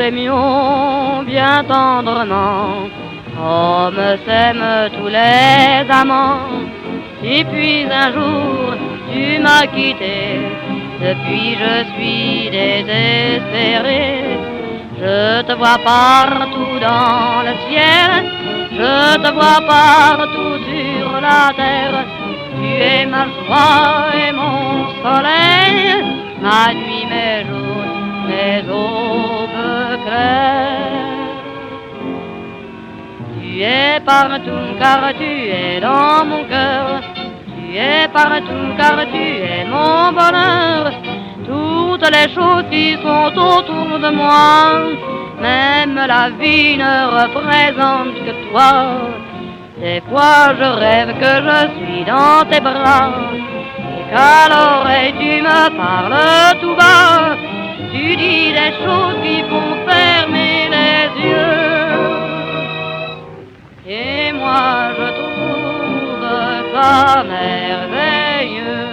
s'aimions bien tendrement, comme s'aiment tous les amants. Et puis un jour, tu m'as quitté, depuis je suis désespéré. Je te vois partout dans le ciel, je te vois partout sur la terre. Tu es ma joie et mon soleil, ma nuit, mes jours, mes aubes claires. Tu es partout car tu es dans mon cœur. Tu es partout car tu es mon bonheur. Toutes les choses qui sont autour de moi, même la vie ne représente que toi. Des fois je rêve que je suis dans tes bras, et qu'à l'oreille tu me parles tout bas. Tu dis des choses qui font fermer les yeux, et moi je trouve ça merveilleux.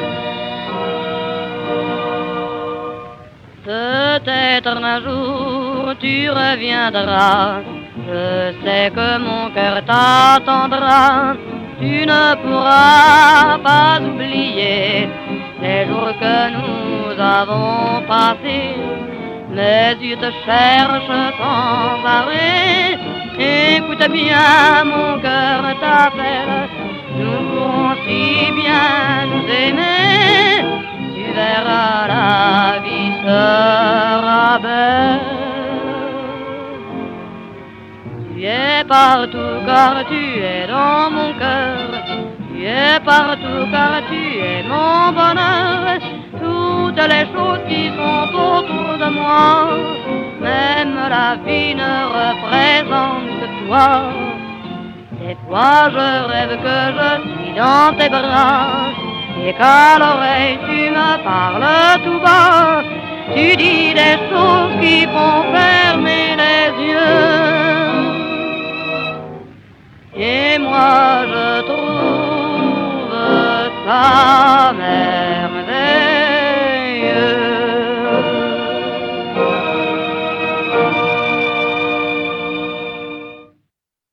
Peut-être un jour tu reviendras, je sais que mon cœur t'attendra. Tu ne pourras pas oublier les jours que nous avons passés. Mes yeux te cherchent sans arrêt. Écoute bien, mon cœur t'appelle. Nous pourrons si bien nous aimer. Tu verras, la vie sera belle. Tu es partout car tu es dans mon cœur. Tu es partout car tu es mon bonheur. Toutes les choses qui sont autour de moi, même la vie ne représente que toi. Des fois je rêve que je suis dans tes bras, et qu'à l'oreille tu me parles tout bas. Tu dis des choses qui font fermer les yeux, et moi je trouve ça